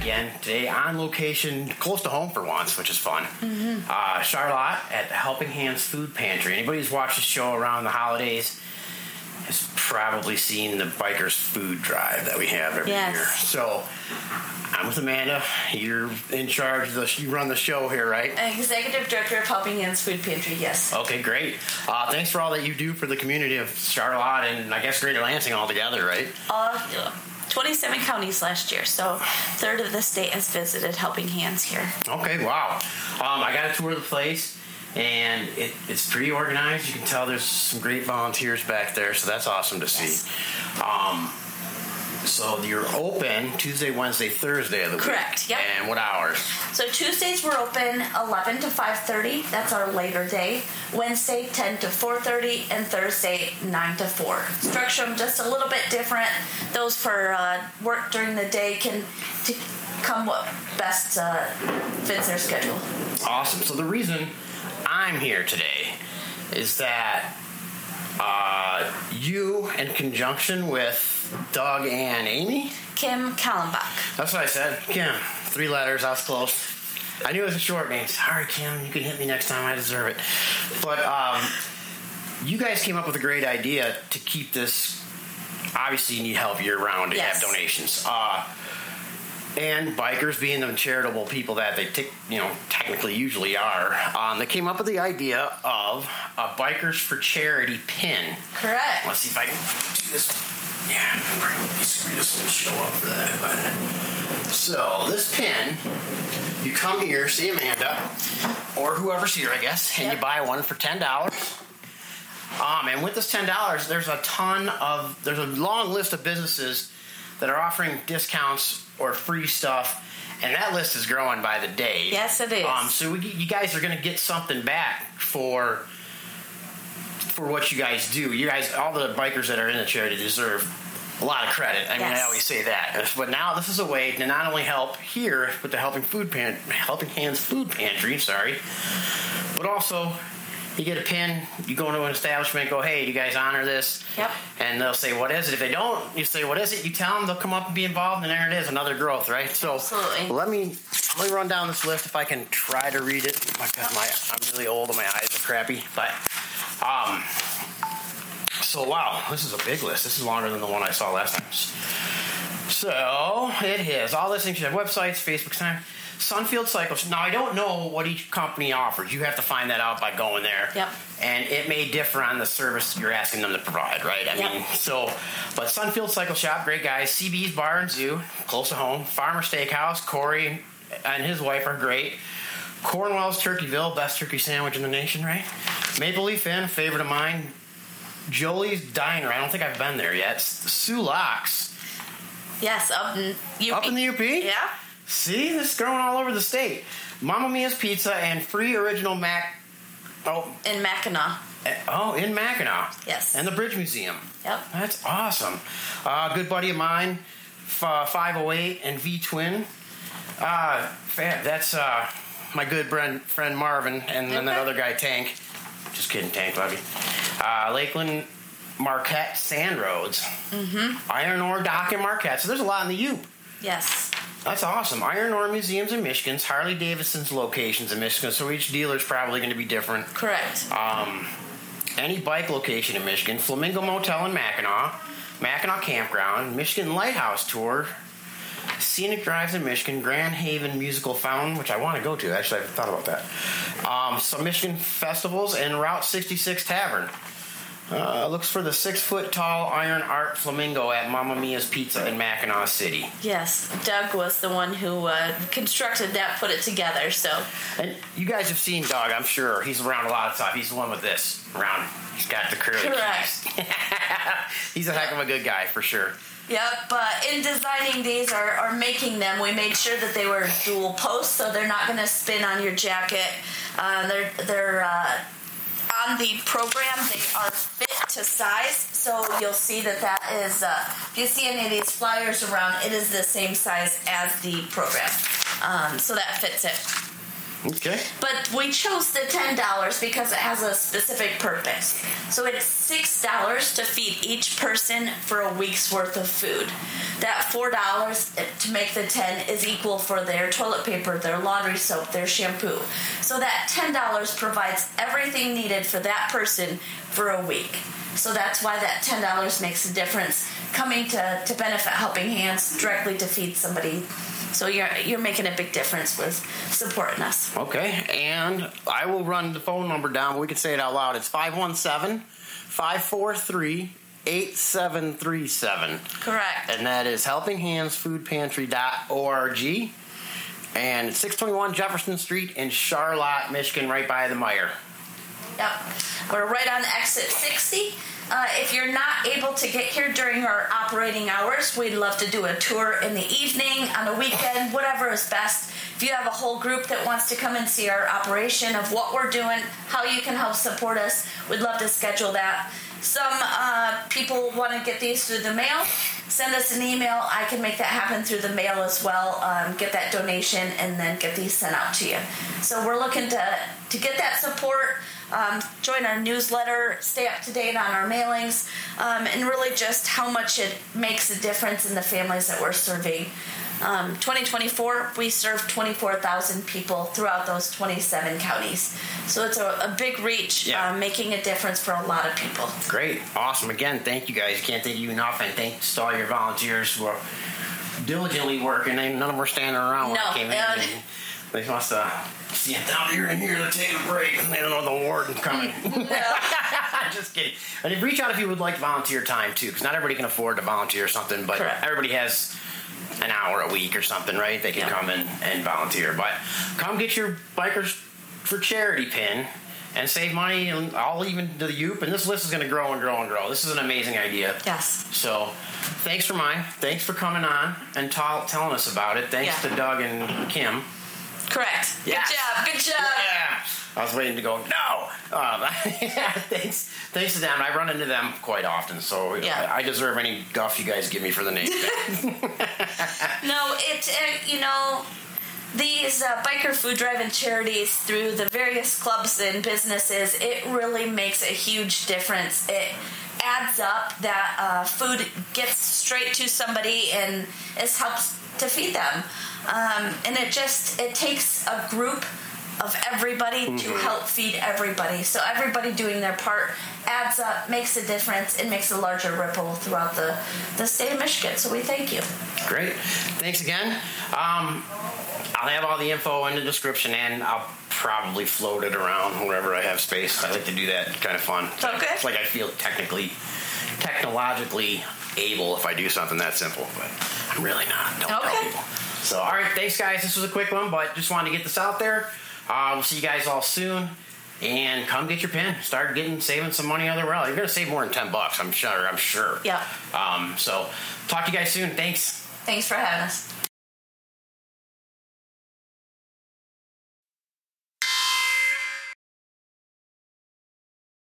again today on location, close to home for once, which is fun. Charlotte at the Helping Hands Food Pantry. Anybody who's watched the show around the holidays has probably seen the Bikers Food Drive that we have every year. So I'm with Amanda. You're in charge of you run the show here, right? Executive Director of Helping Hands Food Pantry, yes. Okay, great. Thanks for all that you do for the community of Charlotte and I guess Greater Lansing altogether, right? 27 counties last year, so a third of the state has visited Helping Hands here. Okay, wow. I got a tour of the place, and it's pretty organized. You can tell there's some great volunteers back there, so that's awesome to see. So you're open Tuesday, Wednesday, Thursday of the week. Correct, yep. And what hours? So Tuesdays we're open 11 to 5:30. That's our later day. Wednesday 10 to 4:30, and Thursday 9 to 4. Structure them just a little bit different. Those for work during the day can come what best fits their schedule. Awesome. So the reason I'm here today is that you, in conjunction with Doug and Amy? Kim Kallenbach. That's what I said. Kim. 3 letters. I was close. I knew it was a short name. Sorry, Kim. You can hit me next time. I deserve it. But you guys came up with a great idea to keep this. Obviously, you need help year-round to have donations. And bikers, being the charitable people that they technically usually are, they came up with the idea of a Bikers for Charity pin. Correct. Let's see if I can do this. Yeah, this will show up for that. So this pin, you come here, see Amanda, or whoever's here, I guess, and you buy one for $10. And with this $10, there's a long list of businesses that are offering discounts or free stuff, and that list is growing by the day. Yes, it is. So you guys are going to get something back for what you guys do. You guys, all the bikers that are in the charity deserve a lot of credit. I mean, I always say that. But now this is a way to not only help here with the Helping Hands Food Pantry, but also you get a pin, you go into an establishment, go, hey, do you guys honor this? Yep. And they'll say, what is it? If they don't, you say, what is it? You tell them, they'll come up and be involved, and there it is, another growth, right? So absolutely. Let me run down this list if I can try to read it. Because I'm really old and my eyes are crappy. But, so wow, this is a big list. This is longer than the one I saw last time. So it is. All this things, you have websites, Facebook time. Sunfield Cycles. Now, I don't know what each company offers. You have to find that out by going there. Yep. And it may differ on the service you're asking them to provide, right? I mean, but Sunfield Cycle Shop, great guys. CB's Bar and Zoo, close to home. Farmer Steakhouse, Corey and his wife are great. Cornwell's Turkeyville, best turkey sandwich in the nation, right? Maple Leaf Inn, favorite of mine. Jolie's Diner, I don't think I've been there yet. Sue Locks. Yes, up in UP. Up in the UP? Yeah. See, this is growing all over the state. Mamma Mia's Pizza and free original Mac. Oh, in Mackinac. Oh, in Mackinac. Yes. And the Bridge Museum. Yep. That's awesome. Good buddy of mine, 508 and V Twin. That's my good friend Marvin, and then that other guy Tank. Just kidding, Tank, love you. Lakeland Marquette Sand Roads. Mm-hmm. Iron Ore Dock in Marquette. So there's a lot in the U. Yes. That's awesome. Iron Ore Museums in Michigan, Harley Davidson's locations in Michigan, so each dealer's probably going to be different. Correct. Any bike location in Michigan, Flamingo Motel in Mackinac, Mackinac Campground, Michigan Lighthouse Tour, Scenic Drives in Michigan, Grand Haven Musical Fountain, which I want to go to. Actually, I've thought about that. Some Michigan festivals, and Route 66 Tavern. Looks for the 6-foot-tall iron art flamingo at Mamma Mia's Pizza in Mackinac City. Yes, Doug was the one who constructed that, put it together. So, and you guys have seen Doug, I'm sure. He's around a lot of stuff. He's the one with this around. He's got the curly correct. He's a heck of a good guy for sure. Yep, but in designing these or making them, we made sure that they were dual posts, so they're not going to spin on your jacket. They're on the program, they are fit to size, so you'll see that is, if you see any of these flyers around, it is the same size as the program, so that fits it. Okay. But we chose the $10 because it has a specific purpose. So it's $6 to feed each person for a week's worth of food. That $4 to make the 10 is equal for their toilet paper, their laundry soap, their shampoo. So that $10 provides everything needed for that person for a week. So that's why that $10 makes a difference, coming to benefit Helping Hands directly to feed somebody. So you're making a big difference with supporting us. Okay, and I will run the phone number down, but we can say it out loud. It's 517-543-8737. Correct. And that is helpinghandsfoodpantry.org. And it's 621 Jefferson Street in Charlotte, Michigan, right by the Meijer. Yep. We're right on exit 60. If you're not able to get here during our operating hours, we'd love to do a tour in the evening, on a weekend, whatever is best. If you have a whole group that wants to come and see our operation of what we're doing, how you can help support us, we'd love to schedule that. Some people want to get these through the mail. Send us an email. I can make that happen through the mail as well. Get that donation and then get these sent out to you. So we're looking to get that support. Join our newsletter, stay up to date on our mailings, and really just how much it makes a difference in the families that we're serving. 2024, we served 24,000 people throughout those 27 counties. So it's a big reach, making a difference for a lot of people. Great. Awesome. Again, thank you guys. Can't thank you enough. And thanks to all your volunteers who are diligently working. None of them were standing around when I came in. They must see it down here and here to take a break. They don't know the warden's coming. Just kidding. And reach out if you would like volunteer time, too, because not everybody can afford to volunteer or something, but everybody has an hour a week or something, right? They can come in and volunteer. But come get your Bikers for Charity pin and save money, and I'll even do the Youp, and this list is going to grow and grow and grow. This is an amazing idea. Yes. So thanks for mine. Thanks for coming on and telling us about it. Thanks to Doug and Kim. Correct. Yes. Good job. Yeah. I was waiting to go, no. Thanks to them. I run into them quite often, so I deserve any guff you guys give me for the name. No, these biker food drive and charities through the various clubs and businesses, it really makes a huge difference. It adds up that food gets straight to somebody and it helps to feed them. And it takes a group of everybody to help feed everybody. So everybody doing their part adds up, makes a difference, and makes a larger ripple throughout the state of Michigan. So we thank you. Great. Thanks again. I'll have all the info in the description, and I'll probably float it around wherever I have space. I like to do that. Kind of fun. Okay. It's like I feel technologically able if I do something that simple, but I'm really not. Don't tell people. So, all right, thanks, guys. This was a quick one, but just wanted to get this out there. We'll see you guys all soon, and come get your pin. Start saving some money other way. You're going to save more than $10, I'm sure. Yeah. So, talk to you guys soon. Thanks. Thanks for having us.